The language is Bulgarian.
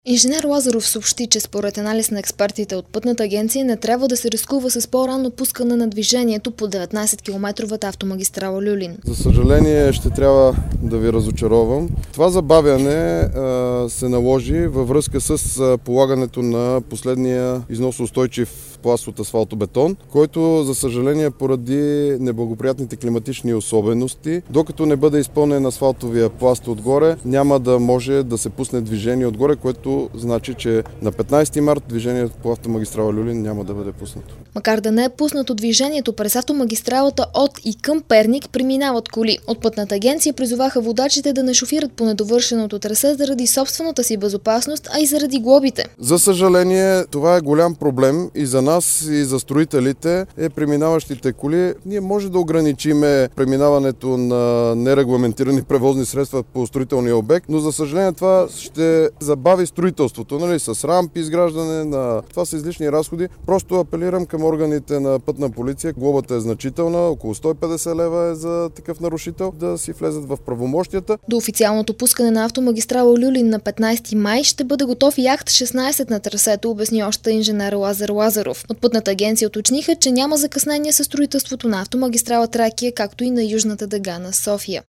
Инженер Лазаров съобщи, че според анализ на експертите от Пътната агенция не трябва да се рискува с по-ранно пускане на движението по 19-километровата автомагистрала Люлин. За съжаление ще трябва да ви разочаровам. Това забавяне се наложи във връзка с полагането на последния износоустойчив пласт от асфалтобетон, който за съжаление поради неблагоприятните климатични особености, докато не бъде изпълнен асфалтовия пласт отгоре, няма да може да се пусне движение отгоре, което значи, че на 15 март движението по автомагистрала Люлин няма да бъде пуснато. Макар да не е пуснато движението през автомагистралата от и към Перник, преминават коли. От Пътната агенция призоваха водачите да не шофират по недовършеното трасе заради собствената си безопасност, а и заради глобите. За съжаление, това е голям проблем и за нас, и за строителите е преминаващите коли. Ние може да ограничиме преминаването на нерегламентирани превозни средства по строителния обект, но за съжаление това ще забави строителството, с рампи, изграждане на... Това са излишни разходи. Просто апелирам към органите на Пътна полиция. Глобата е значителна, около 150 лева е за такъв нарушител, да си влезат в правомощията. До официалното пускане на автомагистрала Люлин на 15 май ще бъде готов и акт 16 на трасето, обясни още инженер Лазар Лазаров. От Пътната агенция уточниха, че няма закъснение със строителството на автомагистрала Тракия, както и на Южната дъга на София.